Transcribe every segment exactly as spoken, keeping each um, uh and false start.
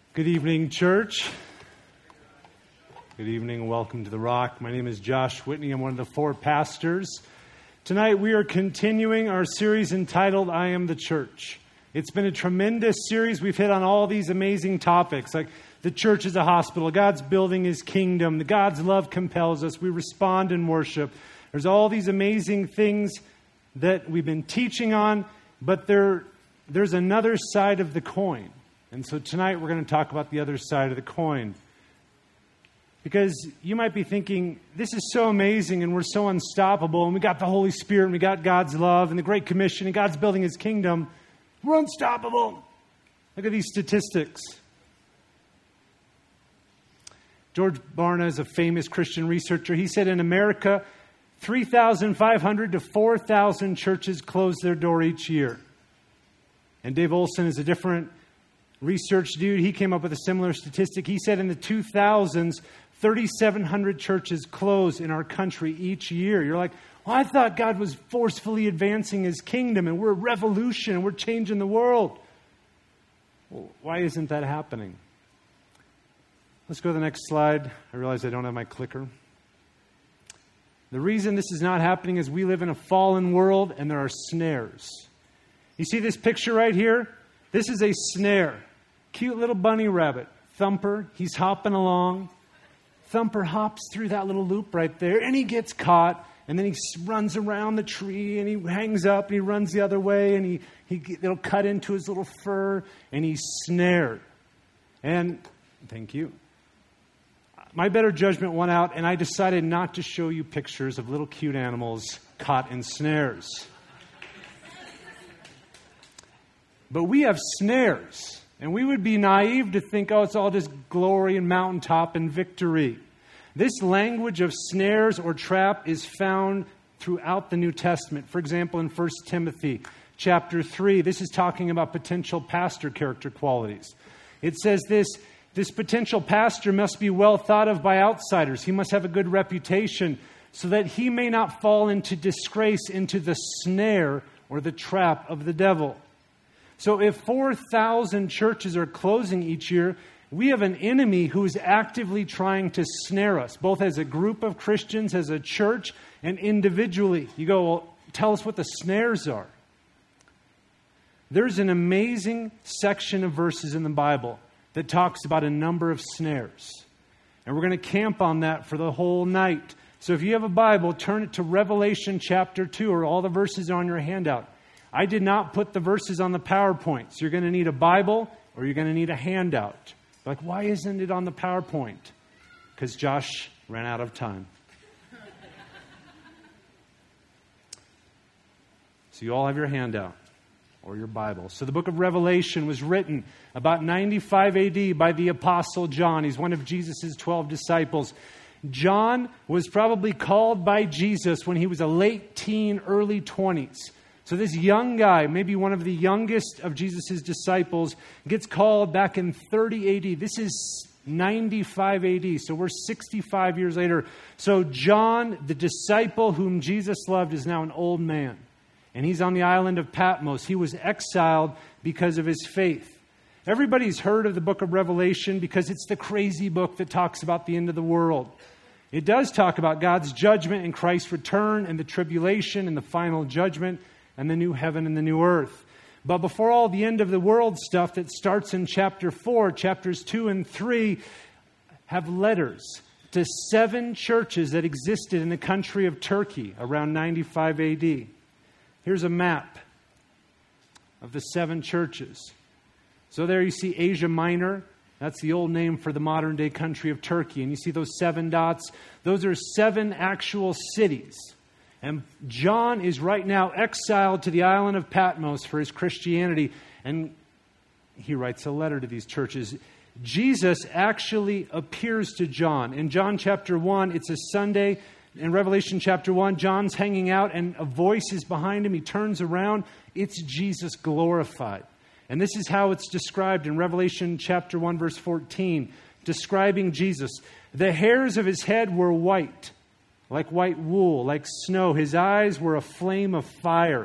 Good evening, church. Good evening and welcome to The Rock. My name is Josh Whitney. I'm one of the four pastors. Tonight we are continuing our series entitled, I Am the Church. It's been a tremendous series. We've hit on all these amazing topics, like the church is a hospital, God's building His kingdom, the God's love compels us, we respond in worship. There's all these amazing things that we've been teaching on, but there, there's another side of the coin. And so tonight we're going to talk about the other side of the coin. Because you might be thinking, this is so amazing and we're so unstoppable and we got the Holy Spirit and we got God's love and the Great Commission and God's building His kingdom. We're unstoppable. Look at these statistics. George Barna is a famous Christian researcher. He said in America, three thousand five hundred to four thousand churches close their door each year. And Dave Olson is a different research dude. He came up with a similar statistic. He said in the two thousands, three thousand seven hundred churches close in our country each year. You're like, well, I thought God was forcefully advancing His kingdom and we're a revolution and we're changing the world. Well, why isn't that happening? Let's go to the next slide. I realize I don't have my clicker. The reason this is not happening is we live in a fallen world and there are snares. You see this picture right here? This is a snare. Cute little bunny rabbit. Thumper, he's hopping along. Thumper hops through that little loop right there, and he gets caught, and then he runs around the tree, and he hangs up, and he runs the other way, and he, he it'll cut into his little fur, and he's snared. And, thank you. My better judgment went out, and I decided not to show you pictures of little cute animals caught in snares. But we have snares. And we would be naive to think, oh, it's all just glory and mountaintop and victory. This language of snares or trap is found throughout the New Testament. For example, in First Timothy chapter three, this is talking about potential pastor character qualities. It says this, this potential pastor must be well thought of by outsiders. He must have a good reputation so that he may not fall into disgrace, into the snare or the trap of the devil. So if four thousand churches are closing each year, we have an enemy who is actively trying to snare us, both as a group of Christians, as a church, and individually. You go, well, tell us what the snares are. There's an amazing section of verses in the Bible that talks about a number of snares. And we're going to camp on that for the whole night. So if you have a Bible, turn it to Revelation chapter two, or all the verses are on your handout. I did not put the verses on the PowerPoint. So you're going to need a Bible or you're going to need a handout. Like, why isn't it on the PowerPoint? Because Josh ran out of time. So you all have your handout or your Bible. So the book of Revelation was written about ninety-five A D by the Apostle John. He's one of Jesus' twelve disciples. John was probably called by Jesus when he was a late teen, early twenties. So this young guy, maybe one of the youngest of Jesus' disciples, gets called back in thirty A D. This is ninety-five A D, so we're sixty-five years later. So John, the disciple whom Jesus loved, is now an old man. And he's on the island of Patmos. He was exiled because of his faith. Everybody's heard of the book of Revelation because it's the crazy book that talks about the end of the world. It does talk about God's judgment and Christ's return and the tribulation and the final judgment and the new heaven and the new earth. But before all the end of the world stuff that starts in chapter four, chapters two and three have letters to seven churches that existed in the country of Turkey around ninety-five A D. Here's a map of the seven churches. So there you see Asia Minor. That's the old name for the modern day country of Turkey. And you see those seven dots. Those are seven actual cities. And John is right now exiled to the island of Patmos for his Christianity. And he writes a letter to these churches. Jesus actually appears to John. In John chapter one, it's a Sunday. In Revelation chapter one, John's hanging out and a voice is behind him. He turns around. It's Jesus glorified. And this is how it's described in Revelation chapter one, verse fourteen, describing Jesus. The hairs of his head were white, like white wool, like snow. His eyes were a flame of fire.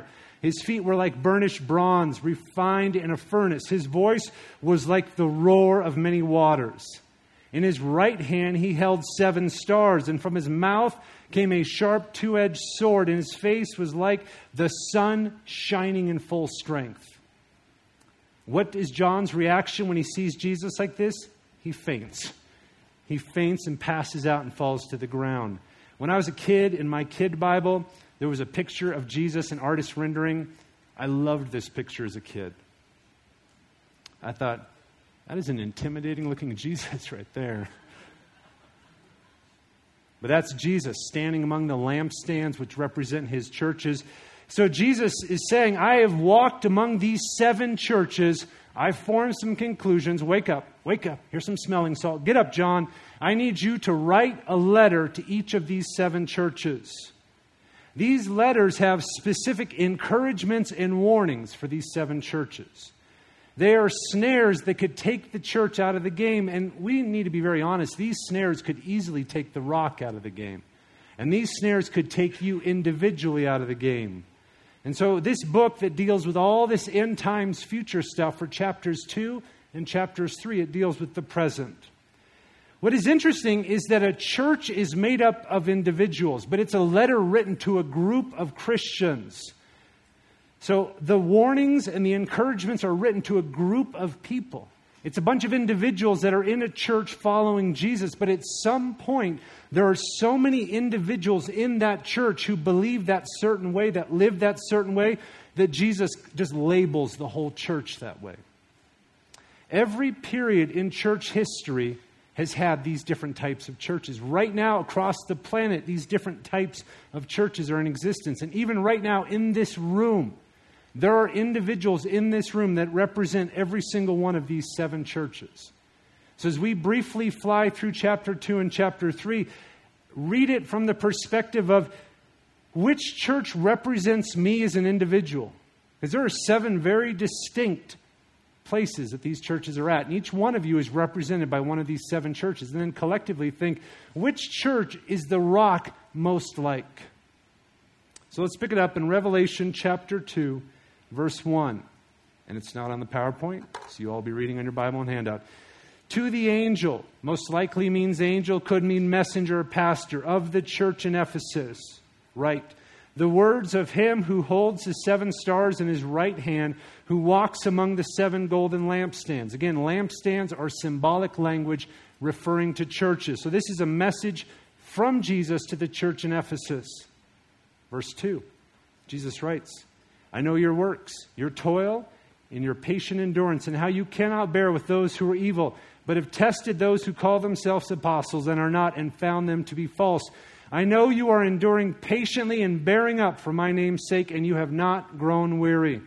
His feet were like burnished bronze, refined in a furnace. His voice was like the roar of many waters. In his right hand he held seven stars, and from his mouth came a sharp two-edged sword, and his face was like the sun shining in full strength. What is John's reaction when he sees Jesus like this? He faints. He faints and passes out and falls to the ground. When I was a kid, in my kid Bible, there was a picture of Jesus, an artist rendering. I loved this picture as a kid. I thought, that is an intimidating looking Jesus right there. But that's Jesus standing among the lampstands, which represent his churches. So Jesus is saying, I have walked among these seven churches. I've formed some conclusions. Wake up, wake up. Here's some smelling salt. Get up, John. I need you to write a letter to each of these seven churches. These letters have specific encouragements and warnings for these seven churches. They are snares that could take the church out of the game. And we need to be very honest. These snares could easily take the rock out of the game. And these snares could take you individually out of the game. And so this book that deals with all this end times future stuff for chapters two and chapters three, it deals with the present. What is interesting is that a church is made up of individuals, but it's a letter written to a group of Christians. So the warnings and the encouragements are written to a group of people. It's a bunch of individuals that are in a church following Jesus, but at some point, there are so many individuals in that church who believe that certain way, that live that certain way, that Jesus just labels the whole church that way. Every period in church history has had these different types of churches. Right now, across the planet, these different types of churches are in existence. And even right now, in this room, there are individuals in this room that represent every single one of these seven churches. So as we briefly fly through chapter two and chapter three, read it from the perspective of which church represents me as an individual. Because there are seven very distinct places that these churches are at. And each one of you is represented by one of these seven churches. And then collectively think, which church is the rock most like? So let's pick it up in Revelation chapter two, verse one. And it's not on the PowerPoint, so you'll all be reading on your Bible and handout. To the angel, most likely means angel, could mean messenger or pastor, of the church in Ephesus. Right. The words of him who holds the seven stars in his right hand, who walks among the seven golden lampstands. Again, lampstands are symbolic language referring to churches. So this is a message from Jesus to the church in Ephesus. Verse two, Jesus writes, I know your works, your toil, and your patient endurance, and how you cannot bear with those who are evil, but have tested those who call themselves apostles and are not, and found them to be false. I know you are enduring patiently and bearing up for my name's sake, and you have not grown weary.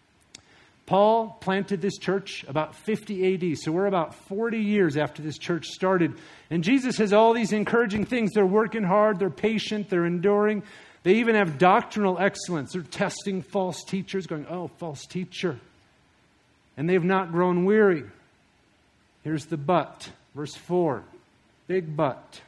Paul planted this church about fifty A D, so we're about forty years after this church started. And Jesus has all these encouraging things. They're working hard, they're patient, they're enduring. They even have doctrinal excellence. They're testing false teachers, going, oh, false teacher. And they've not grown weary. Here's the but. Verse four. Big but.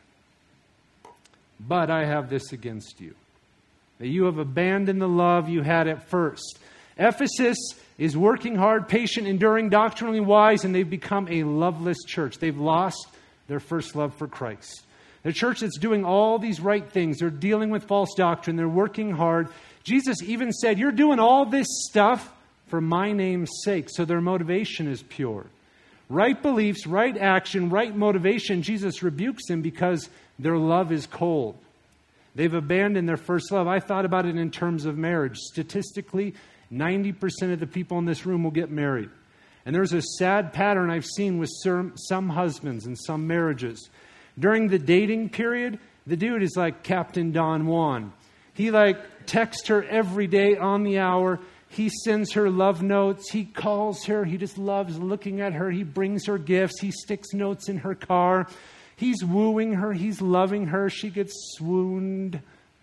But I have this against you, that you have abandoned the love you had at first. Ephesus is working hard, patient, enduring, doctrinally wise, and they've become a loveless church. They've lost their first love for Christ. The church that's doing all these right things, they're dealing with false doctrine, they're working hard. Jesus even said, you're doing all this stuff for my name's sake. So their motivation is pure. Right beliefs, right action, right motivation. Jesus rebukes them because their love is cold. They've abandoned their first love. I thought about it in terms of marriage. Statistically, ninety percent of the people in this room will get married. And there's a sad pattern I've seen with some, some husbands and some marriages. During the dating period, the dude is like Captain Don Juan. He like texts her every day on the hour. He sends her love notes. He calls her. He just loves looking at her. He brings her gifts. He sticks notes in her car. He's wooing her. He's loving her. She gets swooned.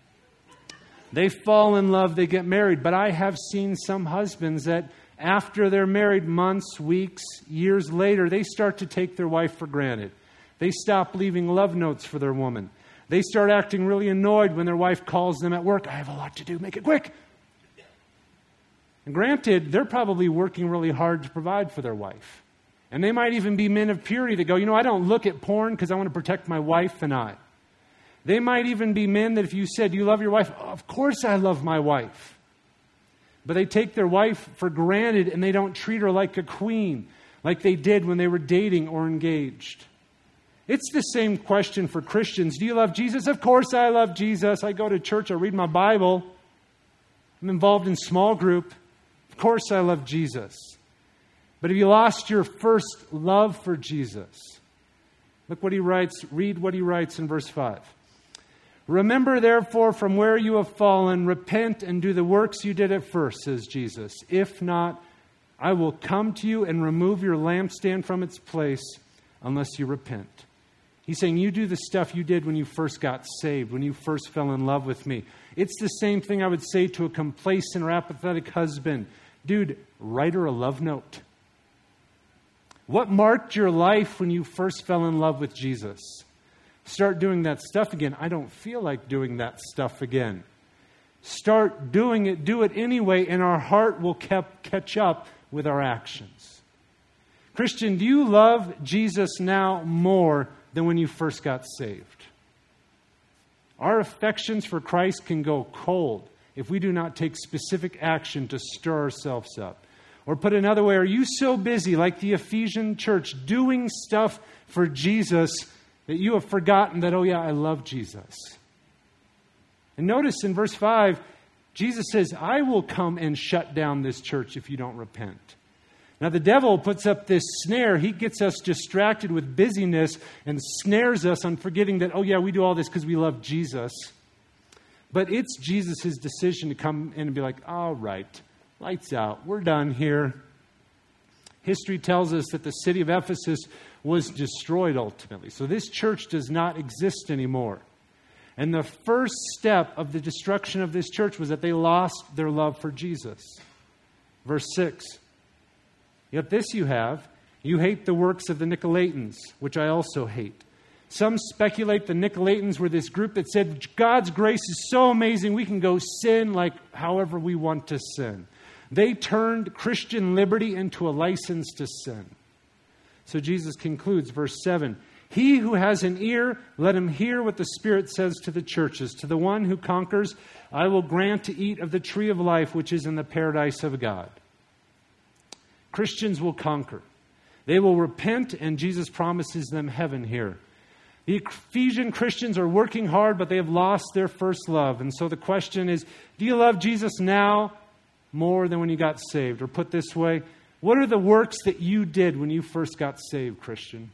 They fall in love. They get married. But I have seen some husbands that after they're married months, weeks, years later, they start to take their wife for granted. They stop leaving love notes for their woman. They start acting really annoyed when their wife calls them at work. I have a lot to do. Make it quick. And granted, they're probably working really hard to provide for their wife. And they might even be men of purity that go, you know, I don't look at porn because I want to protect my wife and I. They might even be men that if you said, you love your wife? Oh, of course I love my wife. But they take their wife for granted and they don't treat her like a queen, like they did when they were dating or engaged. It's the same question for Christians. Do you love Jesus? Of course I love Jesus. I go to church, I read my Bible. I'm involved in small group. Of course I love Jesus. But have you lost your first love for Jesus? Look what he writes. Read what he writes in verse five. Remember, therefore, from where you have fallen, repent and do the works you did at first, says Jesus. If not, I will come to you and remove your lampstand from its place unless you repent. He's saying you do the stuff you did when you first got saved, when you first fell in love with me. It's the same thing I would say to a complacent or apathetic husband. Dude, write her a love note. What marked your life when you first fell in love with Jesus? Start doing that stuff again. I don't feel like doing that stuff again. Start doing it. Do it anyway, and our heart will kept catch up with our actions. Christian, do you love Jesus now more than when you first got saved? Our affections for Christ can go cold if we do not take specific action to stir ourselves up. Or put another way, are you so busy, like the Ephesian church, doing stuff for Jesus that you have forgotten that, oh yeah, I love Jesus? And notice in verse five, Jesus says, I will come and shut down this church if you don't repent. Now the devil puts up this snare. He gets us distracted with busyness and snares us on forgetting that, oh yeah, we do all this because we love Jesus. But it's Jesus' decision to come in and be like, all right, lights out. We're done here. History tells us that the city of Ephesus was destroyed ultimately. So this church does not exist anymore. And the first step of the destruction of this church was that they lost their love for Jesus. Verse six. Yet this you have, you hate the works of the Nicolaitans, which I also hate. Some speculate the Nicolaitans were this group that said, God's grace is so amazing, we can go sin like however we want to sin. They turned Christian liberty into a license to sin. So Jesus concludes, verse seven, he who has an ear, let him hear what the Spirit says to the churches. To the one who conquers, I will grant to eat of the tree of life, which is in the paradise of God. Christians will conquer. They will repent, and Jesus promises them heaven here. The Ephesian Christians are working hard, but they have lost their first love. And so the question is, do you love Jesus now more than when you got saved? Or put this way, what are the works that you did when you first got saved, Christian?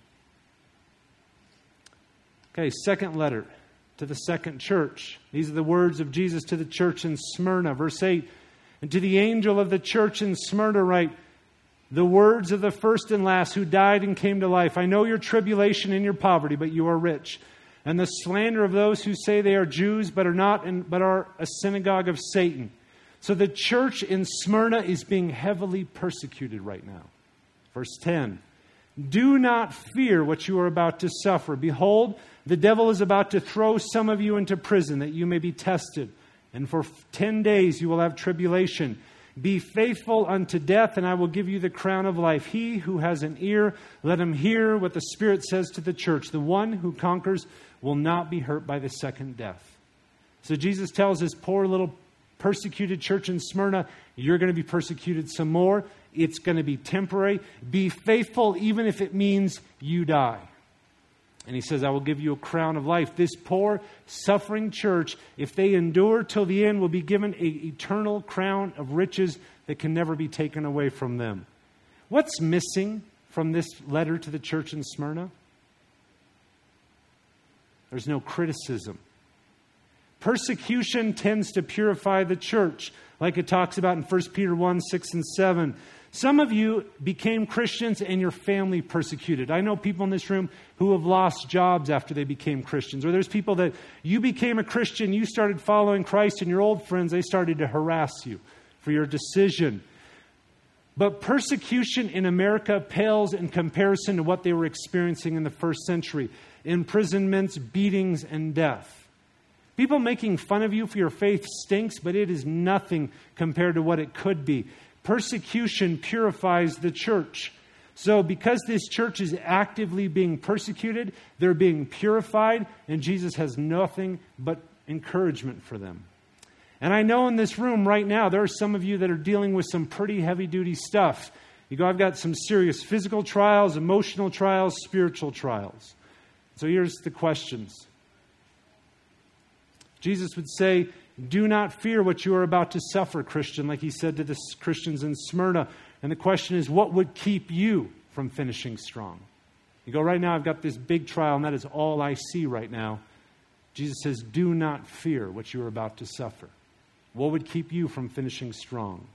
Okay, second letter to the second church. These are the words of Jesus to the church in Smyrna. Verse eight, and to the angel of the church in Smyrna write, the words of the first and last who died and came to life. I know your tribulation and your poverty, but you are rich. And the slander of those who say they are Jews, but are not, and, but are a synagogue of Satan. So the church in Smyrna is being heavily persecuted right now. Verse ten, do not fear what you are about to suffer. Behold, the devil is about to throw some of you into prison that you may be tested. And for ten days you will have tribulation. Be faithful unto death, and I will give you the crown of life. He who has an ear, let him hear what the Spirit says to the church. The one who conquers will not be hurt by the second death. So Jesus tells this poor little persecuted church in Smyrna, you're going to be persecuted some more. It's going to be temporary. Be faithful even if it means you die. And he says, I will give you a crown of life. This poor, suffering church, if they endure till the end, will be given an eternal crown of riches that can never be taken away from them. What's missing from this letter to the church in Smyrna? There's no criticism. Persecution tends to purify the church, like it talks about in First Peter one, six and seven. Some of you became Christians and your family persecuted. I know people in this room who have lost jobs after they became Christians. Or there's people that you became a Christian, you started following Christ, and your old friends, they started to harass you for your decision. But persecution in America pales in comparison to what they were experiencing in the first century. Imprisonments, beatings, and death. People making fun of you for your faith stinks, but it is nothing compared to what it could be. Persecution purifies the church. So because this church is actively being persecuted, they're being purified, and Jesus has nothing but encouragement for them. And I know in this room right now, there are some of you that are dealing with some pretty heavy-duty stuff. You go, I've got some serious physical trials, emotional trials, spiritual trials. So here's the questions. Jesus would say, do not fear what you are about to suffer, Christian, like he said to the Christians in Smyrna. And the question is, what would keep you from finishing strong? You go, right now I've got this big trial, and that is all I see right now. Jesus says, do not fear what you are about to suffer. What would keep you from finishing strong?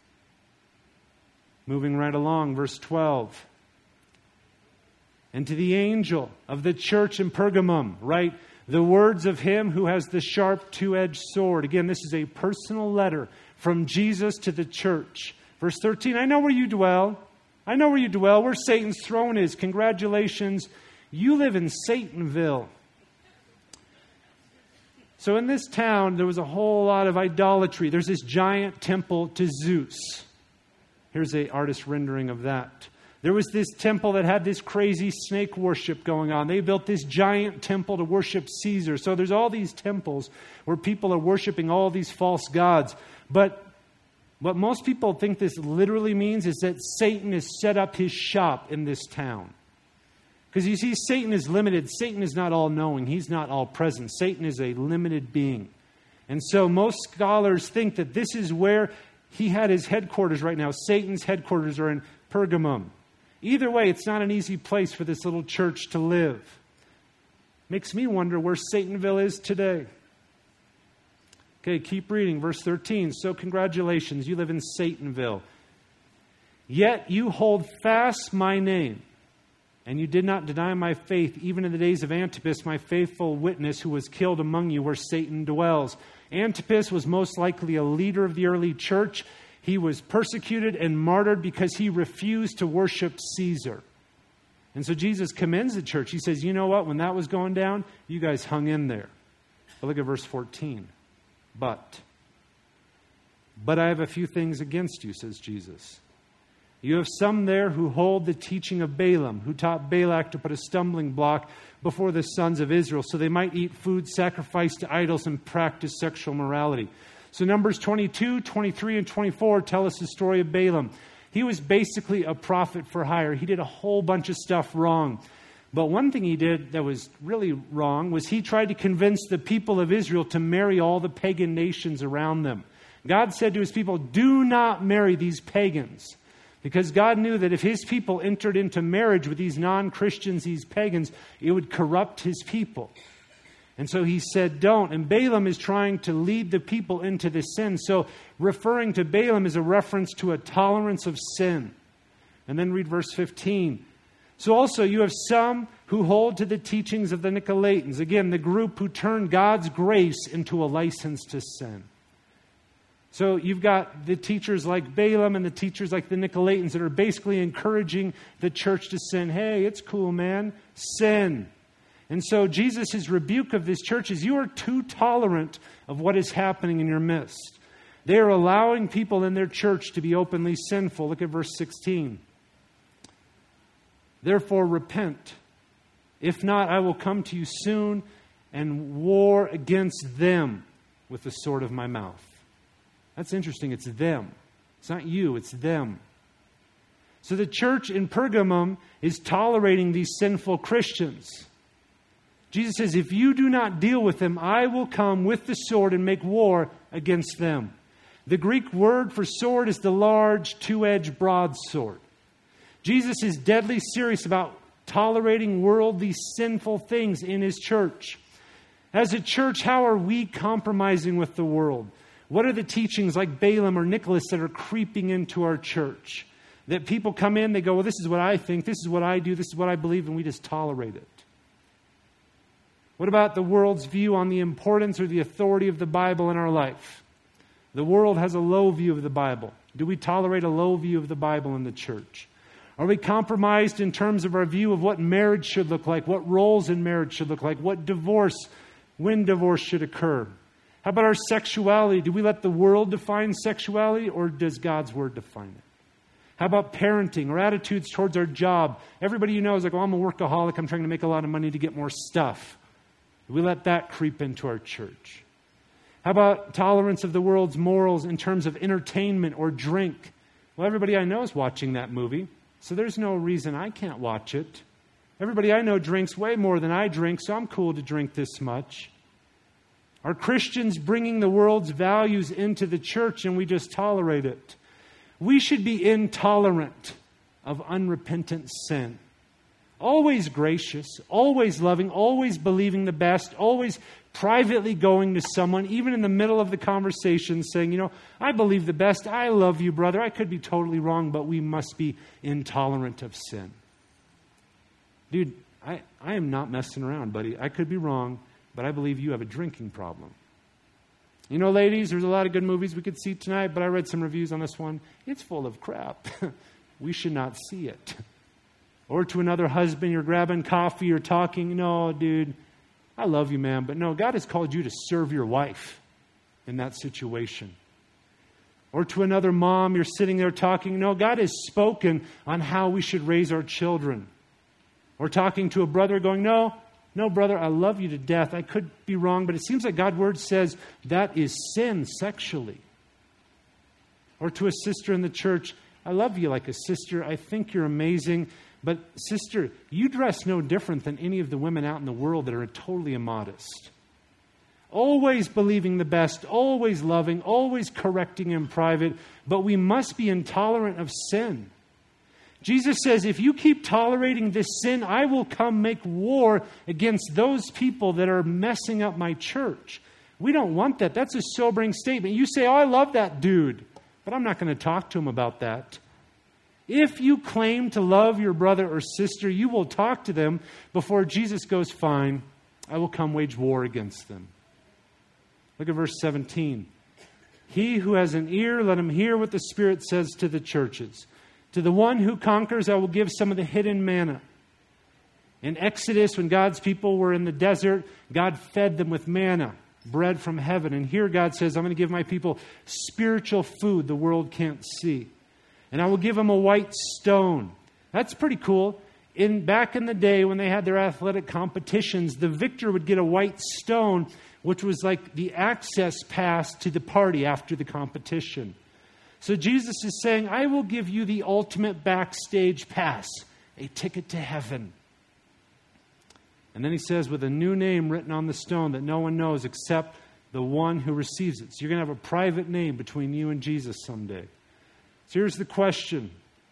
Moving right along, verse twelve. And to the angel of the church in Pergamum, write the words of him who has the sharp two-edged sword. Again, this is a personal letter from Jesus to the church. Verse thirteen, I know where you dwell. I know where you dwell, where Satan's throne is. Congratulations. You live in Satanville. So in this town, there was a whole lot of idolatry. There's this giant temple to Zeus. Here's an artist rendering of that. There was this temple that had this crazy snake worship going on. They built this giant temple to worship Caesar. So there's all these temples where people are worshiping all these false gods. But what most people think this literally means is that Satan has set up his shop in this town. Because you see, Satan is limited. Satan is not all-knowing. He's not all-present. Satan is a limited being. And so most scholars think that this is where he had his headquarters right now. Satan's headquarters are in Pergamum. Either way, it's not an easy place for this little church to live. Makes me wonder where Satanville is today. Okay, keep reading. Verse thirteen. So congratulations, you live in Satanville. Yet you hold fast my name, and you did not deny my faith, even in the days of Antipas, my faithful witness, who was killed among you where Satan dwells. Antipas was most likely a leader of the early church. He was persecuted and martyred because he refused to worship Caesar. And so Jesus commends the church. He says, you know what? When that was going down, you guys hung in there. But look at verse fourteen. But, but I have a few things against you, says Jesus. You have some there who hold the teaching of Balaam, who taught Balak to put a stumbling block before the sons of Israel, so they might eat food sacrificed to idols and practice sexual morality. So Numbers twenty-two, twenty-three, and twenty-four tell us the story of Balaam. He was basically a prophet for hire. He did a whole bunch of stuff wrong. But one thing he did that was really wrong was he tried to convince the people of Israel to marry all the pagan nations around them. God said to his people, do not marry these pagans. Because God knew that if his people entered into marriage with these non-Christians, these pagans, it would corrupt his people. And so he said, don't. And Balaam is trying to lead the people into this sin. So referring to Balaam is a reference to a tolerance of sin. And then read verse fifteen. So also you have some who hold to the teachings of the Nicolaitans. Again, the group who turn God's grace into a license to sin. So you've got the teachers like Balaam and the teachers like the Nicolaitans that are basically encouraging the church to sin. Hey, it's cool, man. Sin. And so Jesus' rebuke of this church is, you are too tolerant of what is happening in your midst. They are allowing people in their church to be openly sinful. Look at verse sixteen. Therefore repent. If not, I will come to you soon and war against them with the sword of my mouth. That's interesting. It's them. It's not you. It's them. So the church in Pergamum is tolerating these sinful Christians. Jesus says, if you do not deal with them, I will come with the sword and make war against them. The Greek word for sword is the large, two-edged broadsword. Jesus is deadly serious about tolerating worldly, sinful things in his church. As a church, how are we compromising with the world? What are the teachings like Balaam or Nicholas that are creeping into our church? That people come in, they go, well, this is what I think, this is what I do, this is what I believe, and we just tolerate it. What about the world's view on the importance or the authority of the Bible in our life? The world has a low view of the Bible. Do we tolerate a low view of the Bible in the church? Are we compromised in terms of our view of what marriage should look like, what roles in marriage should look like, what divorce when divorce should occur? How about our sexuality? Do we let the world define sexuality, or does God's Word define it? How about parenting or attitudes towards our job? Everybody you know is like, oh, I'm a workaholic. I'm trying to make a lot of money to get more stuff. Do we let that creep into our church? How about tolerance of the world's morals in terms of entertainment or drink? Well, everybody I know is watching that movie, so there's no reason I can't watch it. Everybody I know drinks way more than I drink, so I'm cool to drink this much. Are Christians bringing the world's values into the church and we just tolerate it? We should be intolerant of unrepentant sin. Always gracious, always loving, always believing the best, always privately going to someone, even in the middle of the conversation, saying, you know, I believe the best, I love you, brother. I could be totally wrong, but we must be intolerant of sin. Dude, I, I am not messing around, buddy. I could be wrong, but I believe you have a drinking problem. You know, ladies, there's a lot of good movies we could see tonight, but I read some reviews on this one. It's full of crap. We should not see it. Or to another husband, you're grabbing coffee, you're talking, no, dude, I love you, man, but no, God has called you to serve your wife in that situation. Or to another mom, you're sitting there talking, no, God has spoken on how we should raise our children. Or talking to a brother going, no, no, brother, I love you to death. I could be wrong, but it seems like God's Word says that is sin sexually. Or to a sister in the church, I love you like a sister. I think you're amazing. But sister, you dress no different than any of the women out in the world that are totally immodest. Always believing the best, always loving, always correcting in private, but we must be intolerant of sin. Jesus says, if you keep tolerating this sin, I will come make war against those people that are messing up my church. We don't want that. That's a sobering statement. You say, oh, I love that dude, but I'm not going to talk to him about that. If you claim to love your brother or sister, you will talk to them before Jesus goes, fine, I will come wage war against them. Look at verse seventeen. He who has an ear, let him hear what the Spirit says to the churches. To the one who conquers, I will give some of the hidden manna. In Exodus, when God's people were in the desert, God fed them with manna, bread from heaven. And here God says, I'm going to give my people spiritual food the world can't see. And I will give them a white stone. That's pretty cool. In back in the day when they had their athletic competitions, the victor would get a white stone, which was like the access pass to the party after the competition. So Jesus is saying, I will give you the ultimate backstage pass, a ticket to heaven. And then he says, with a new name written on the stone that no one knows except the one who receives it. So you're going to have a private name between you and Jesus someday. So here's the question.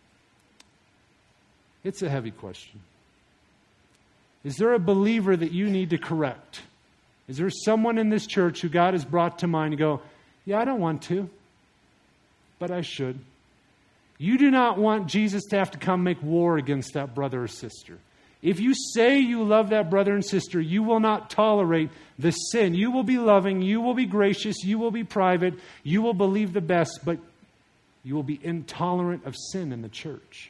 It's a heavy question. Is there a believer that you need to correct? Is there someone in this church who God has brought to mind and go, yeah, I don't want to, but I should. You do not want Jesus to have to come make war against that brother or sister. If you say you love that brother and sister, you will not tolerate the sin. You will be loving, you will be gracious, you will be private, you will believe the best, but you will be intolerant of sin in the church.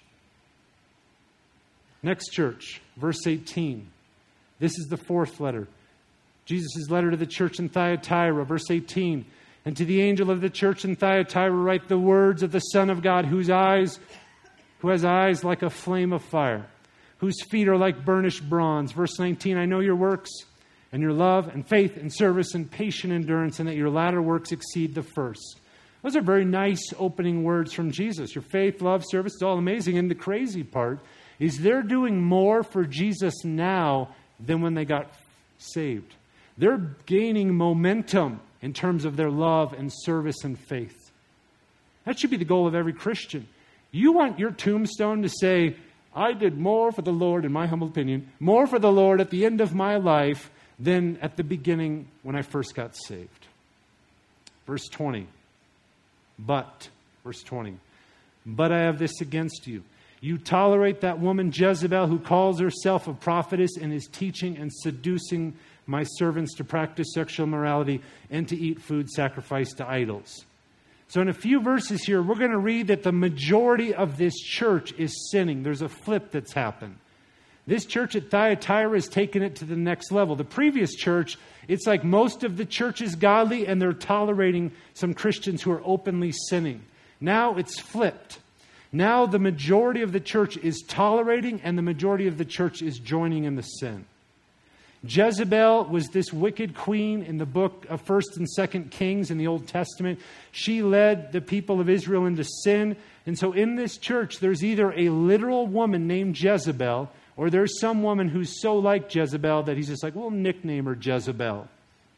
Next church, verse eighteen. This is the fourth letter. Jesus' letter to the church in Thyatira, verse eighteen. And to the angel of the church in Thyatira write the words of the Son of God, whose eyes, who has eyes like a flame of fire, whose feet are like burnished bronze. Verse nineteen, I know your works and your love and faith and service and patient endurance, and that your latter works exceed the first. Those are very nice opening words from Jesus. Your faith, love, service, it's all amazing. And the crazy part is they're doing more for Jesus now than when they got saved. They're gaining momentum in terms of their love and service and faith. That should be the goal of every Christian. You want your tombstone to say, I did more for the Lord, in my humble opinion, more for the Lord at the end of my life than at the beginning when I first got saved. Verse twenty. But, verse twenty, but I have this against you. You tolerate that woman Jezebel who calls herself a prophetess and is teaching and seducing my servants to practice sexual immorality and to eat food sacrificed to idols. So in a few verses here, we're going to read that the majority of this church is sinning. There's a flip that's happened. This church at Thyatira has taken it to the next level. The previous church, it's like most of the church is godly and they're tolerating some Christians who are openly sinning. Now it's flipped. Now the majority of the church is tolerating and the majority of the church is joining in the sin. Jezebel was this wicked queen in the book of First and Second Kings in the Old Testament. She led the people of Israel into sin. And so in this church, there's either a literal woman named Jezebel, or there's some woman who's so like Jezebel that he's just like, we'll nickname her Jezebel.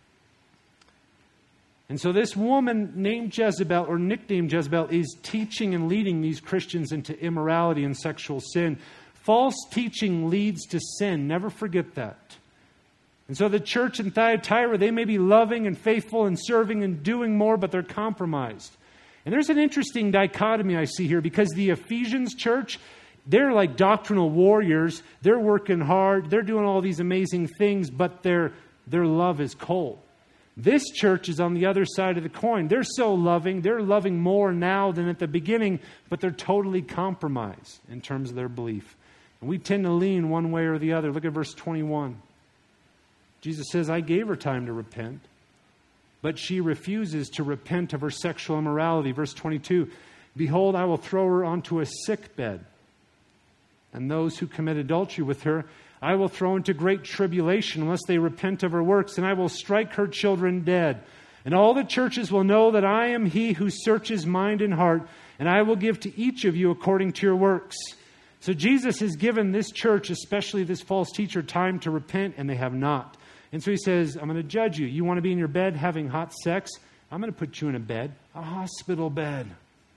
And so this woman named Jezebel, or nicknamed Jezebel, is teaching and leading these Christians into immorality and sexual sin. False teaching leads to sin. Never forget that. And so the church in Thyatira, they may be loving and faithful and serving and doing more, but they're compromised. And there's an interesting dichotomy I see here, because the Ephesians church, they're like doctrinal warriors. They're working hard. They're doing all these amazing things, but their, their love is cold. This church is on the other side of the coin. They're so loving. They're loving more now than at the beginning, but they're totally compromised in terms of their belief. And we tend to lean one way or the other. Look at verse twenty-one. Jesus says, I gave her time to repent, but she refuses to repent of her sexual immorality. Verse twenty-two, behold, I will throw her onto a sick bed, and those who commit adultery with her I will throw into great tribulation unless they repent of her works, and I will strike her children dead. And all the churches will know that I am he who searches mind and heart, and I will give to each of you according to your works. So Jesus has given this church, especially this false teacher, time to repent, and they have not. And so he says, I'm going to judge you. You want to be in your bed having hot sex? I'm going to put you in a bed, a hospital bed.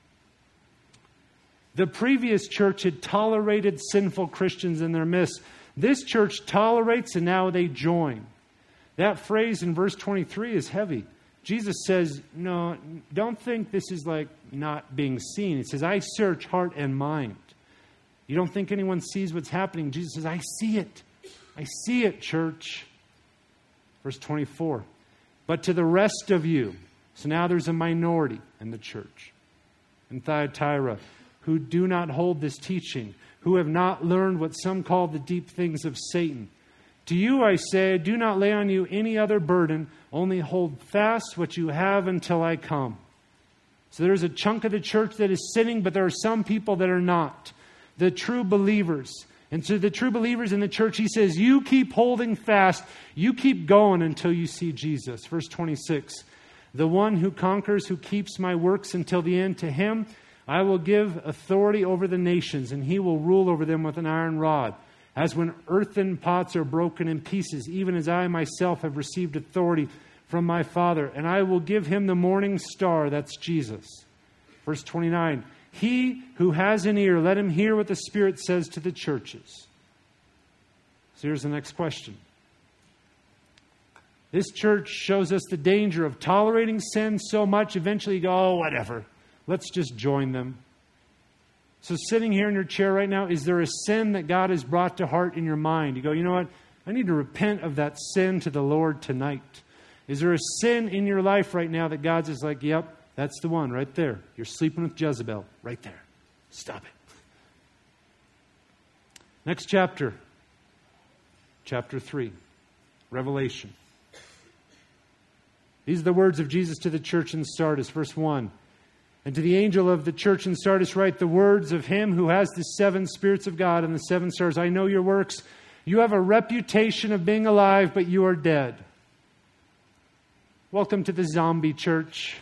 The previous church had tolerated sinful Christians in their midst. This church tolerates, and now they join. That phrase in verse twenty-three is heavy. Jesus says, no, don't think this is like not being seen. He says, I search heart and mind. You don't think anyone sees what's happening. Jesus says, I see it. I see it, church. Verse twenty-four. But to the rest of you, so now there's a minority in the church in Thyatira who do not hold this teaching, who have not learned what some call the deep things of Satan. To you I say, do not lay on you any other burden, only hold fast what you have until I come. So there's a chunk of the church that is sinning, but there are some people that are not. The true believers. And to the true believers in the church, he says, you keep holding fast. You keep going until you see Jesus. Verse twenty-six. The one who conquers, who keeps my works until the end, to him I will give authority over the nations, and he will rule over them with an iron rod. As when earthen pots are broken in pieces, even as I myself have received authority from my Father. And I will give him the morning star, that's Jesus. Verse twenty-nine. He who has an ear, let him hear what the Spirit says to the churches. So here's the next question. This church shows us the danger of tolerating sin so much, eventually you go, oh, whatever. Let's just join them. So sitting here in your chair right now, is there a sin that God has brought to heart in your mind? You go, you know what? I need to repent of that sin to the Lord tonight. Is there a sin in your life right now that God's just like, yep, that's the one right there. You're sleeping with Jezebel right there. Stop it. Next chapter. Chapter three. Revelation. These are the words of Jesus to the church in Sardis. Verse one. And to the angel of the church in Sardis write the words of him who has the seven spirits of God and the seven stars. I know your works. You have a reputation of being alive, but you are dead. Welcome to the zombie church.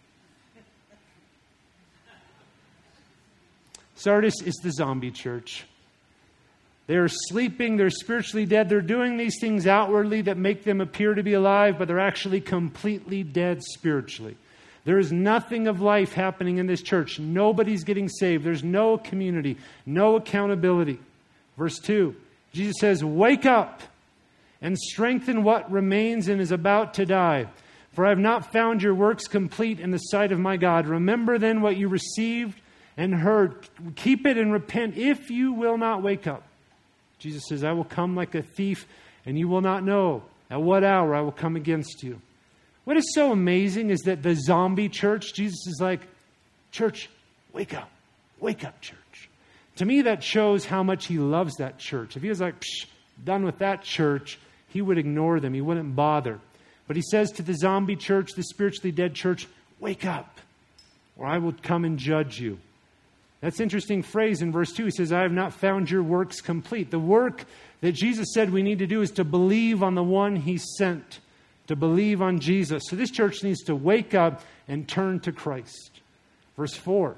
Sardis is the zombie church. They're sleeping, they're spiritually dead. They're doing these things outwardly that make them appear to be alive, but they're actually completely dead spiritually. There is nothing of life happening in this church. Nobody's getting saved. There's no community, no accountability. Verse two, Jesus says, wake up and strengthen what remains and is about to die. For I have not found your works complete in the sight of my God. Remember then what you received and heard. Keep it and repent if you will not wake up. Jesus says, I will come like a thief, and you will not know at what hour I will come against you. What is so amazing is that the zombie church, Jesus is like, church, wake up. Wake up, church. To me, that shows how much he loves that church. If he was like, psh, done with that church, he would ignore them. He wouldn't bother. But he says to the zombie church, the spiritually dead church, wake up, or I will come and judge you. That's an interesting phrase in verse two. He says, I have not found your works complete. The work that Jesus said we need to do is to believe on the one he sent, to believe on Jesus. So this church needs to wake up and turn to Christ. Verse four.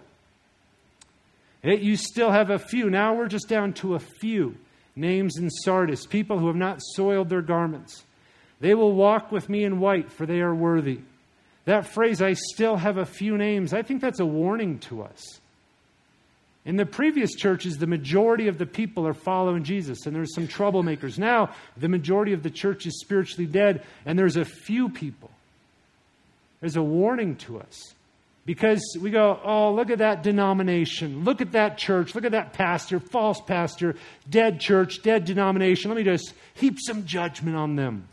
Yet you still have a few. Now we're just down to a few names in Sardis, people who have not soiled their garments. They will walk with me in white, for they are worthy. That phrase, I still have a few names, I think that's a warning to us. In the previous churches, the majority of the people are following Jesus, and there's some troublemakers. Now, the majority of the church is spiritually dead, and there's a few people. There's a warning to us. Because we go, oh, look at that denomination. Look at that church. Look at that pastor, false pastor, dead church, dead denomination. Let me just heap some judgment on them.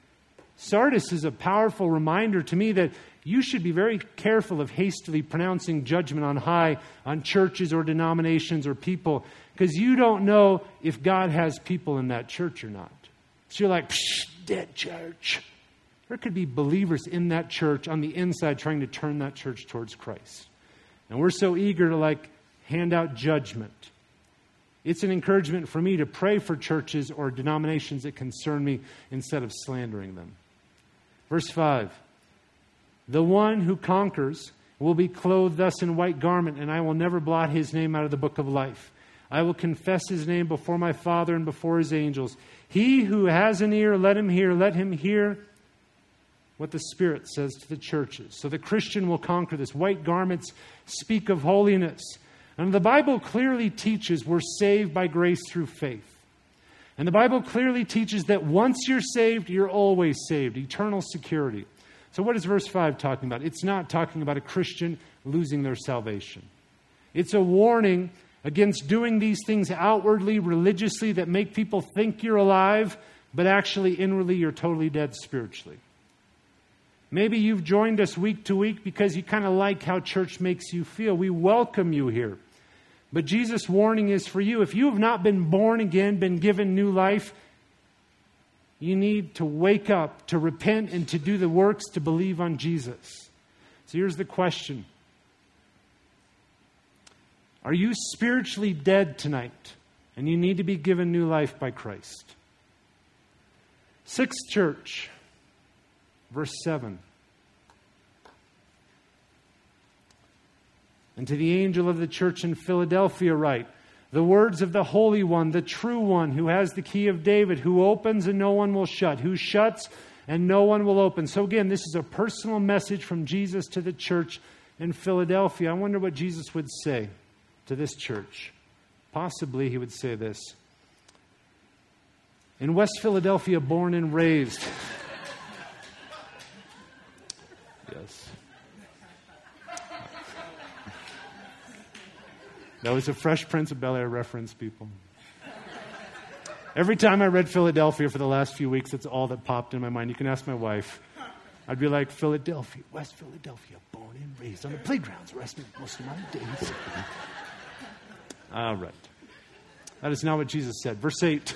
Sardis is a powerful reminder to me that you should be very careful of hastily pronouncing judgment on high on churches or denominations or people, because you don't know if God has people in that church or not. So you're like, psh, dead church. There could be believers in that church on the inside trying to turn that church towards Christ. And we're so eager to like hand out judgment. It's an encouragement for me to pray for churches or denominations that concern me instead of slandering them. Verse five. The one who conquers will be clothed thus in white garment, and I will never blot his name out of the book of life. I will confess his name before my Father and before his angels. He who has an ear, let him hear. Let him hear what the Spirit says to the churches. So the Christian will conquer this. White garments speak of holiness. And the Bible clearly teaches we're saved by grace through faith. And the Bible clearly teaches that once you're saved, you're always saved. Eternal security. So what is verse five talking about? It's not talking about a Christian losing their salvation. It's a warning against doing these things outwardly, religiously, that make people think you're alive, but actually inwardly you're totally dead spiritually. Maybe you've joined us week to week because you kind of like how church makes you feel. We welcome you here. But Jesus' warning is for you. If you have not been born again, been given new life, you need to wake up, to repent, and to do the works to believe on Jesus. So here's the question. Are you spiritually dead tonight? And you need to be given new life by Christ. Sixth church, verse seven. And to the angel of the church in Philadelphia write, the words of the Holy One, the true One, who has the key of David, who opens and no one will shut, who shuts and no one will open. So again, this is a personal message from Jesus to the church in Philadelphia. I wonder what Jesus would say to this church. Possibly he would say this. In West Philadelphia, born and raised. Yes. That was a Fresh Prince of Bel-Air reference, people. Every time I read Philadelphia for the last few weeks, that's all that popped in my mind. You can ask my wife. I'd be like, Philadelphia, West Philadelphia, born and raised on the playgrounds, rest of most of my days. All right. That is not what Jesus said. Verse eight.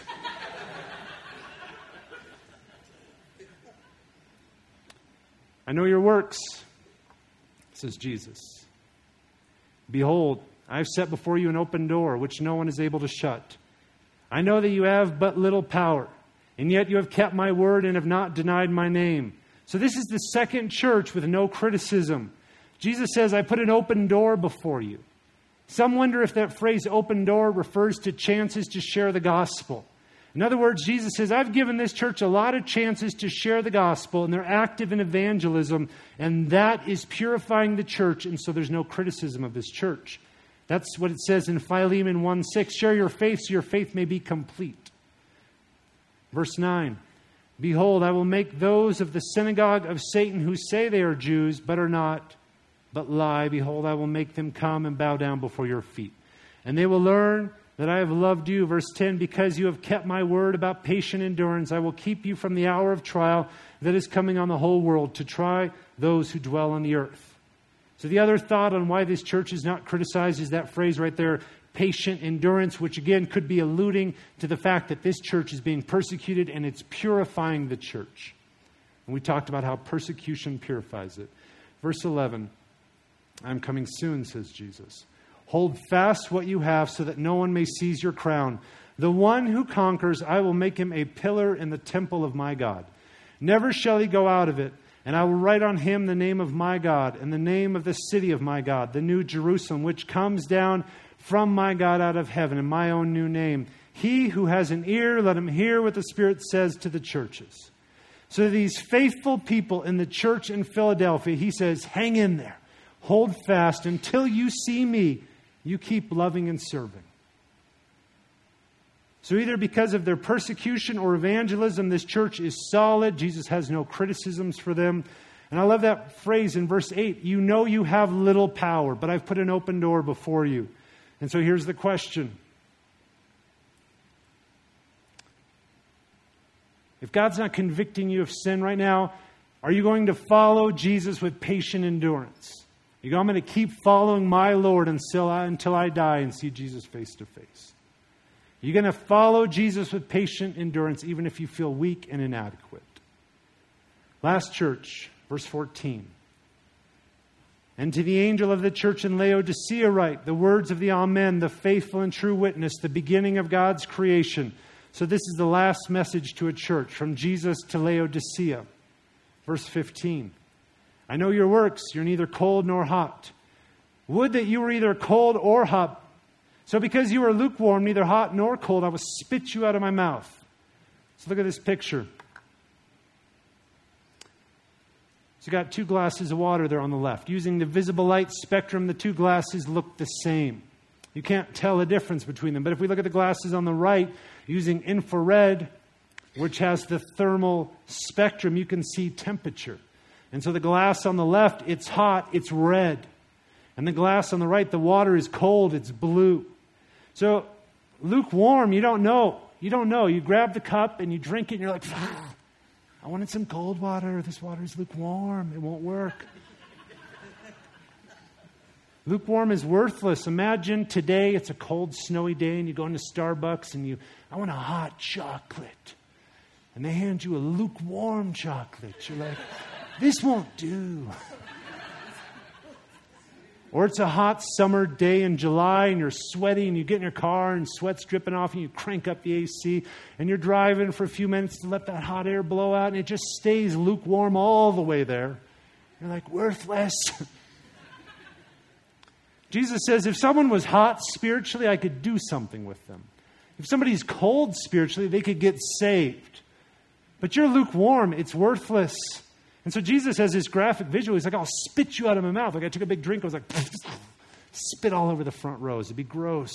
I know your works, says Jesus. Behold, I have set before you an open door, which no one is able to shut. I know that you have but little power, and yet you have kept my word and have not denied my name. So this is the second church with no criticism. Jesus says, I put an open door before you. Some wonder if that phrase open door refers to chances to share the gospel. In other words, Jesus says, I've given this church a lot of chances to share the gospel, and they're active in evangelism, and that is purifying the church, and so there's no criticism of this church. That's what it says in Philemon one six. Share your faith so your faith may be complete. Verse nine. Behold, I will make those of the synagogue of Satan who say they are Jews, but are not, but lie. Behold, I will make them come and bow down before your feet. And they will learn that I have loved you. Verse ten. Because you have kept my word about patient endurance, I will keep you from the hour of trial that is coming on the whole world to try those who dwell on the earth. So the other thought on why this church is not criticized is that phrase right there, patient endurance, which again could be alluding to the fact that this church is being persecuted and it's purifying the church. And we talked about how persecution purifies it. Verse eleven, I'm coming soon, says Jesus. Hold fast what you have so that no one may seize your crown. The one who conquers, I will make him a pillar in the temple of my God. Never shall he go out of it. And I will write on him the name of my God and the name of the city of my God, the new Jerusalem, which comes down from my God out of heaven, and my own new name. He who has an ear, let him hear what the Spirit says to the churches. So these faithful people in the church in Philadelphia, he says, hang in there. Hold fast until you see me. You keep loving and serving. So either because of their persecution or evangelism, this church is solid. Jesus has no criticisms for them. And I love that phrase in verse eight. You know you have little power, but I've put an open door before you. And so here's the question. If God's not convicting you of sin right now, are you going to follow Jesus with patient endurance? You go, I'm going to keep following my Lord until I, until I die and see Jesus face to face. You're going to follow Jesus with patient endurance, even if you feel weak and inadequate. Last church, verse fourteen. And to the angel of the church in Laodicea write, the words of the Amen, the faithful and true witness, the beginning of God's creation. So this is the last message to a church, from Jesus to Laodicea. Verse fifteen. I know your works, you're neither cold nor hot. Would that you were either cold or hot. So because you are lukewarm, neither hot nor cold, I will spit you out of my mouth. So look at this picture. So you got two glasses of water there on the left. Using the visible light spectrum, the two glasses look the same. You can't tell a difference between them. But if we look at the glasses on the right, using infrared, which has the thermal spectrum, you can see temperature. And so the glass on the left, it's hot, it's red. And the glass on the right, the water is cold, it's blue. So lukewarm, you don't know. You don't know. You grab the cup and you drink it and you're like, ah, I wanted some cold water. This water is lukewarm. It won't work. Lukewarm is worthless. Imagine today it's a cold, snowy day and you go into Starbucks and you, I want a hot chocolate. And they hand you a lukewarm chocolate. You're like, this won't do. Or it's a hot summer day in July and you're sweaty and you get in your car and sweat's dripping off and you crank up the A C and you're driving for a few minutes to let that hot air blow out and it just stays lukewarm all the way there. You're like, worthless. Jesus says if someone was hot spiritually, I could do something with them. If somebody's cold spiritually, they could get saved. But you're lukewarm, it's worthless. And so Jesus has this graphic visual. He's like, I'll spit you out of my mouth. Like I took a big drink. I was like, spit all over the front rows. It'd be gross.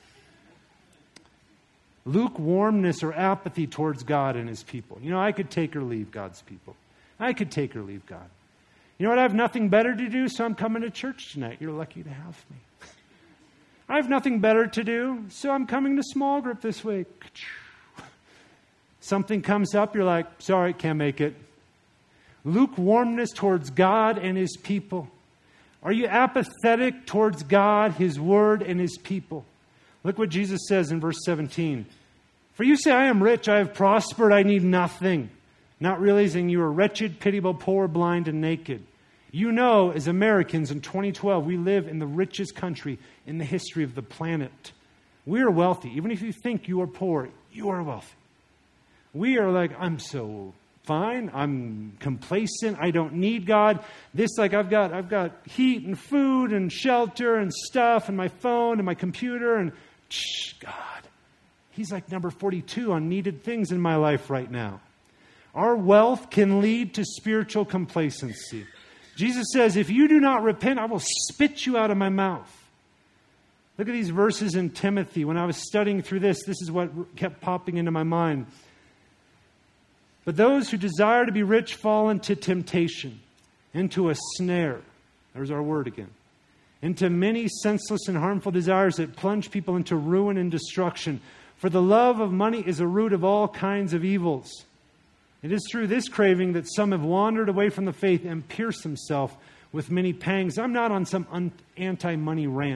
Lukewarmness or apathy towards God and His people. You know, I could take or leave God's people. I could take or leave God. You know what? I have nothing better to do, so I'm coming to church tonight. You're lucky to have me. I have nothing better to do, so I'm coming to small group this week. Something comes up, you're like, sorry, can't make it. Lukewarmness towards God and His people. Are you apathetic towards God, His Word, and His people? Look what Jesus says in verse seventeen. For you say, I am rich, I have prospered, I need nothing. Not realizing you are wretched, pitiable, poor, blind, and naked. You know, as Americans in twenty twelve, we live in the richest country in the history of the planet. We are wealthy. Even if you think you are poor, you are wealthy. We are like, I'm so fine. I'm complacent. I don't need God. This, like, I've got, I've got heat and food and shelter and stuff and my phone and my computer and shh, God. He's like number forty-two on needed things in my life right now. Our wealth can lead to spiritual complacency. Jesus says, if you do not repent, I will spit you out of my mouth. Look at these verses in Timothy. When I was studying through this, this is what kept popping into my mind. But those who desire to be rich fall into temptation, into a snare. There's our word again. Into many senseless and harmful desires that plunge people into ruin and destruction. For the love of money is a root of all kinds of evils. It is through this craving that some have wandered away from the faith and pierced themselves with many pangs. I'm not on some un- anti-money rant.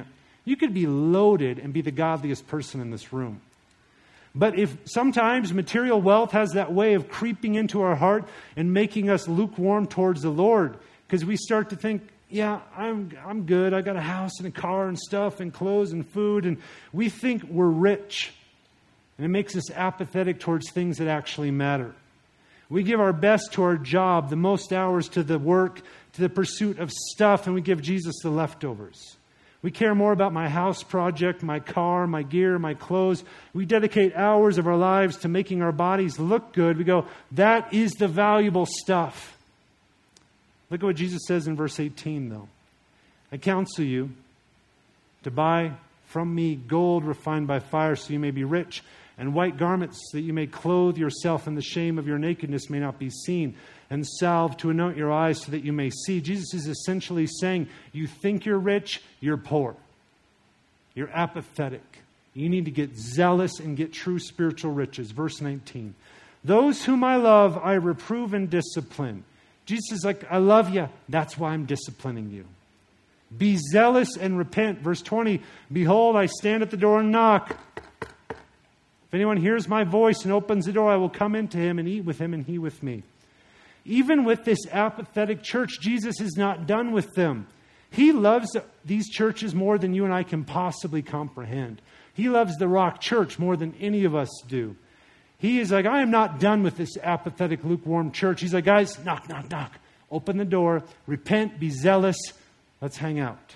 You could be loaded and be the godliest person in this room. But if sometimes material wealth has that way of creeping into our heart and making us lukewarm towards the Lord, because we start to think, yeah, I'm I'm good. I got a house and a car and stuff and clothes and food. And we think we're rich. And it makes us apathetic towards things that actually matter. We give our best to our job, the most hours to the work, to the pursuit of stuff, and we give Jesus the leftovers. We care more about my house project, my car, my gear, my clothes. We dedicate hours of our lives to making our bodies look good. We go, that is the valuable stuff. Look at what Jesus says in verse eighteen, though. I counsel you to buy from me gold refined by fire so you may be rich, and white garments so that you may clothe yourself and the shame of your nakedness may not be seen, and salve to anoint your eyes so that you may see. Jesus is essentially saying, you think you're rich, you're poor. You're apathetic. You need to get zealous and get true spiritual riches. Verse nineteen. Those whom I love, I reprove and discipline. Jesus is like, I love you. That's why I'm disciplining you. Be zealous and repent. Verse twenty, behold, I stand at the door and knock. If anyone hears my voice and opens the door, I will come into him and eat with him and he with me. Even with this apathetic church, Jesus is not done with them. He loves these churches more than you and I can possibly comprehend. He loves the Rock Church more than any of us do. He is like, I am not done with this apathetic, lukewarm church. He's like, guys, knock, knock, knock. Open the door. Repent. Be zealous. Let's hang out.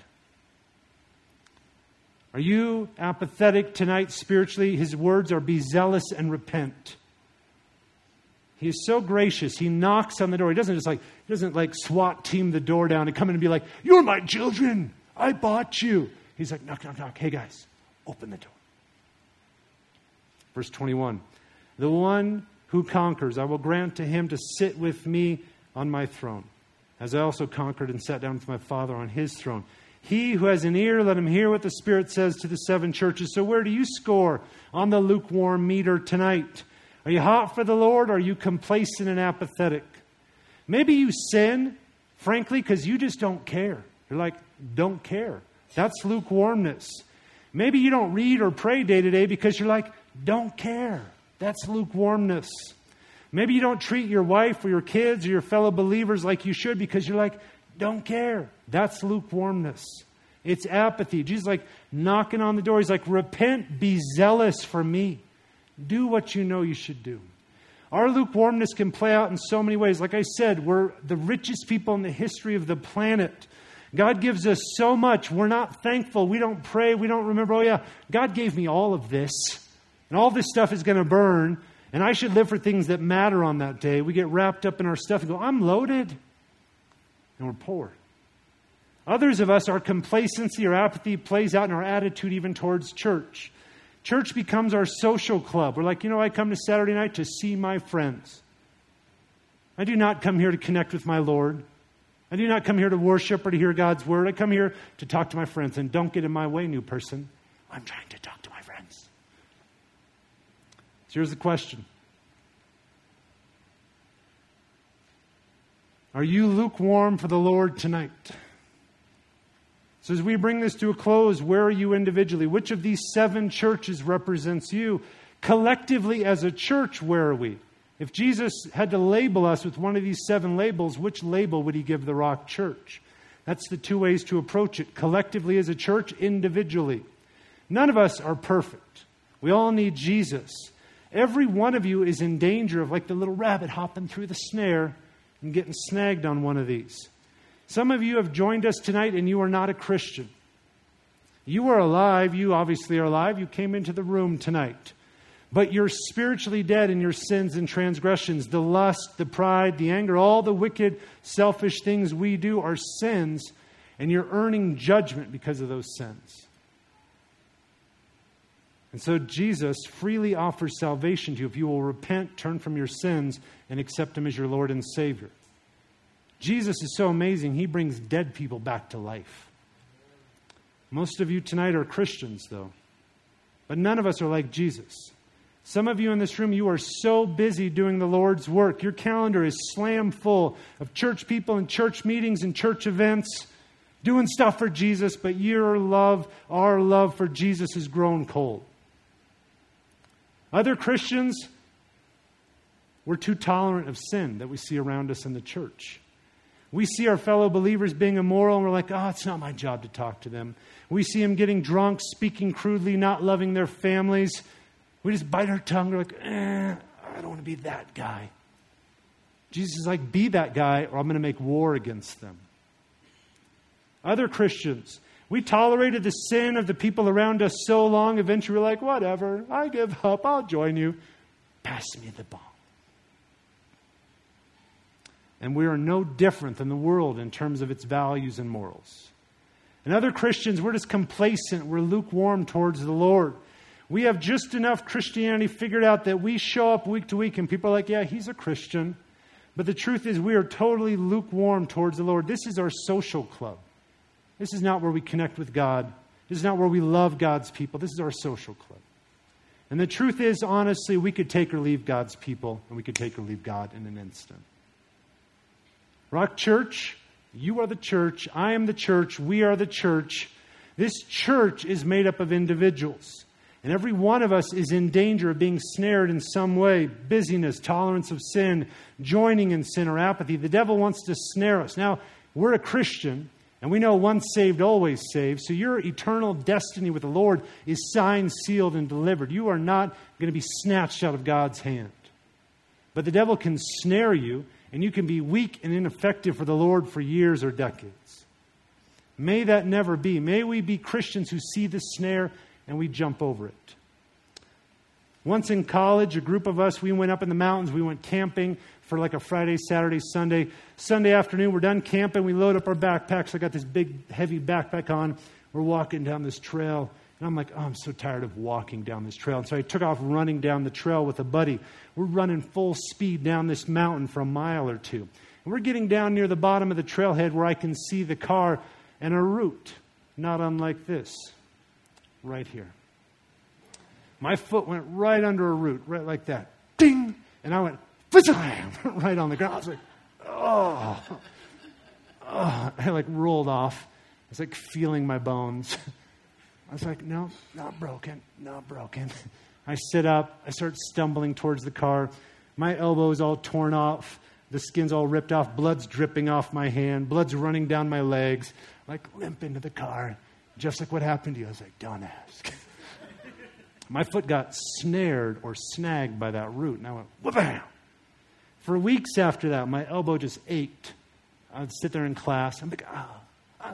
Are you apathetic tonight spiritually? His words are be zealous and repent. He is so gracious. He knocks on the door. He doesn't just like, he doesn't like SWAT team the door down and come in and be like, you're my children. I bought you. He's like, knock, knock, knock. Hey guys, open the door. Verse twenty-one. The one who conquers, I will grant to him to sit with me on my throne, as I also conquered and sat down with my Father on his throne. He who has an ear, let him hear what the Spirit says to the seven churches. So where do you score on the lukewarm meter tonight? Are you hot for the Lord, or are you complacent and apathetic? Maybe you sin, frankly, because you just don't care. You're like, don't care. That's lukewarmness. Maybe you don't read or pray day to day because you're like, don't care. That's lukewarmness. Maybe you don't treat your wife or your kids or your fellow believers like you should because you're like, don't care. That's lukewarmness. It's apathy. Jesus is like knocking on the door. He's like, repent, be zealous for me. Do what you know you should do. Our lukewarmness can play out in so many ways. Like I said, we're the richest people in the history of the planet. God gives us so much. We're not thankful. We don't pray. We don't remember, oh yeah, God gave me all of this. And all this stuff is going to burn. And I should live for things that matter on that day. We get wrapped up in our stuff and go, I'm loaded. And we're poor. Others of us, our complacency or apathy plays out in our attitude even towards church. Church becomes our social club. We're like, you know, I come to Saturday night to see my friends. I do not come here to connect with my Lord. I do not come here to worship or to hear God's word. I come here to talk to my friends. And don't get in my way, new person. I'm trying to talk to my friends. So here's the question. Are you lukewarm for the Lord tonight? So as we bring this to a close, where are you individually? Which of these seven churches represents you? Collectively as a church, where are we? If Jesus had to label us with one of these seven labels, which label would he give the Rock Church? That's the two ways to approach it. Collectively as a church, individually. None of us are perfect. We all need Jesus. Every one of you is in danger of like the little rabbit hopping through the snare and getting snagged on one of these. Some of you have joined us tonight and you are not a Christian. You are alive. You obviously are alive. You came into the room tonight. But you're spiritually dead in your sins and transgressions. The lust, the pride, the anger, all the wicked, selfish things we do are sins. And you're earning judgment because of those sins. And so Jesus freely offers salvation to you if you will repent, turn from your sins, and accept Him as your Lord and Savior. Jesus is so amazing, He brings dead people back to life. Most of you tonight are Christians, though. But none of us are like Jesus. Some of you in this room, you are so busy doing the Lord's work. Your calendar is slam full of church people and church meetings and church events. doing stuff for Jesus, but your love, our love for Jesus has grown cold. Other Christians, we're too tolerant of sin that we see around us in the church. We see our fellow believers being immoral, and we're like, oh, it's not my job to talk to them. We see them getting drunk, speaking crudely, not loving their families. We just bite our tongue. We're like, eh, I don't want to be that guy. Jesus is like, be that guy, or I'm going to make war against them. Other Christians, we tolerated the sin of the people around us so long, eventually we're like, whatever, I give up, I'll join you. Pass me the ball. And we are no different than the world in terms of its values and morals. And other Christians, we're just complacent. We're lukewarm towards the Lord. We have just enough Christianity figured out that we show up week to week and people are like, yeah, he's a Christian. But the truth is we are totally lukewarm towards the Lord. This is our social club. This is not where we connect with God. This is not where we love God's people. This is our social club. And the truth is, honestly, we could take or leave God's people, and we could take or leave God in an instant. Rock Church, you are the church. I am the church. We are the church. This church is made up of individuals. And every one of us is in danger of being snared in some way. Busyness, tolerance of sin, joining in sin or apathy. The devil wants to snare us. Now, we're a Christian, and we know once saved, always saved. So your eternal destiny with the Lord is signed, sealed, and delivered. You are not going to be snatched out of God's hand. But the devil can snare you, and you can be weak and ineffective for the Lord for years or decades. May that never be. May we be Christians who see the snare and we jump over it. Once in college, a group of us, we went up in the mountains. We went camping for like a Friday, Saturday, Sunday. Sunday afternoon, we're done camping. We load up our backpacks. I got this big, heavy backpack on. We're walking down this trail. And I'm like, oh, I'm so tired of walking down this trail. And so I took off running down the trail with a buddy. We're running full speed down this mountain for a mile or two. And we're getting down near the bottom of the trailhead where I can see the car and a root, not unlike this, right here. My foot went right under a root, right like that. Ding! And I went, right on the ground. I was like, oh. oh. I like rolled off. I was like feeling my bones. I was like, no, not broken, not broken. I sit up. I start stumbling towards the car. My elbow's all torn off. The skin's all ripped off. Blood's dripping off my hand. Blood's running down my legs. Like, limp into the car. Jeff's like, what happened to you? I was like, don't ask. My foot got snared or snagged by that root. And I went, wha-bam! For weeks after that, my elbow just ached. I'd sit there in class. I'm like, ah, ah.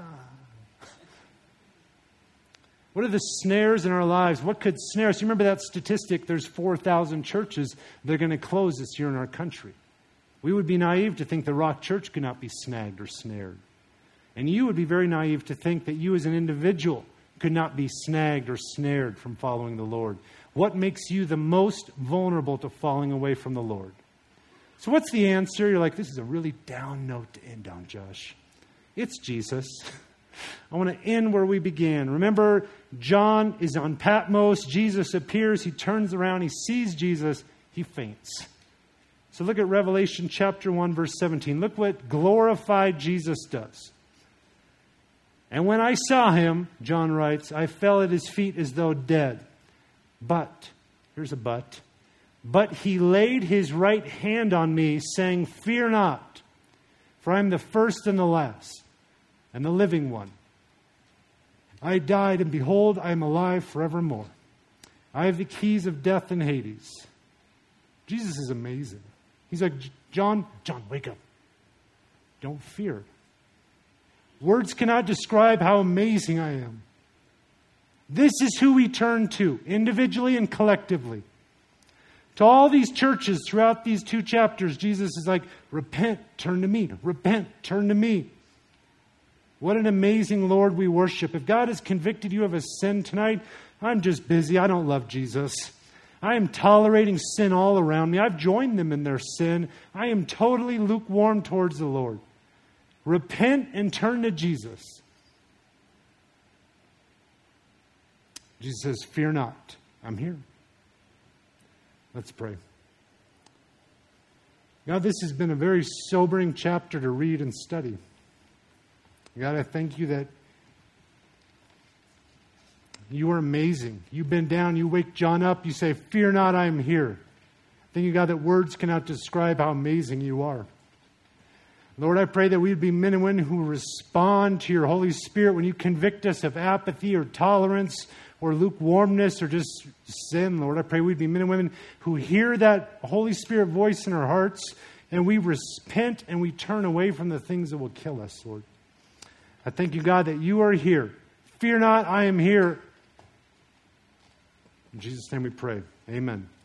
What are the snares in our lives? What could snare us? You remember that statistic, there's four thousand churches that are going to close this year in our country. We would be naive to think the Rock Church could not be snagged or snared. And you would be very naive to think that you as an individual could not be snagged or snared from following the Lord. What makes you the most vulnerable to falling away from the Lord? So what's the answer? You're like, this is a really down note to end on, Josh. It's Jesus. I want to end where we began. Remember, John is on Patmos. Jesus appears. He turns around. He sees Jesus. He faints. So look at Revelation chapter one, verse seventeen. Look what glorified Jesus does. And when I saw him, John writes, I fell at his feet as though dead. But, here's a but, but he laid his right hand on me, saying, fear not, for I am the first and the last, and the living one. I died, and behold, I am alive forevermore. I have the keys of death and Hades. Jesus is amazing. He's like, John, John, wake up. Don't fear. Words cannot describe how amazing I am. This is who we turn to, individually and collectively. To all these churches throughout these two chapters, Jesus is like, repent, turn to me. Repent, turn to me. What an amazing Lord we worship. If God has convicted you of a sin tonight, I'm just busy. I don't love Jesus. I am tolerating sin all around me. I've joined them in their sin. I am totally lukewarm towards the Lord. Repent and turn to Jesus. Jesus says, fear not. I'm here. Let's pray. God, this has been a very sobering chapter to read and study. God, I thank you that you are amazing. You bend down, you wake John up, you say, fear not, I am here. Thank you, God, that words cannot describe how amazing you are. Lord, I pray that we would be men and women who respond to your Holy Spirit when you convict us of apathy or tolerance or lukewarmness or just sin. Lord, I pray we'd be men and women who hear that Holy Spirit voice in our hearts and we repent and we turn away from the things that will kill us, Lord. I thank you, God, that you are here. Fear not, I am here. In Jesus' name we pray. Amen.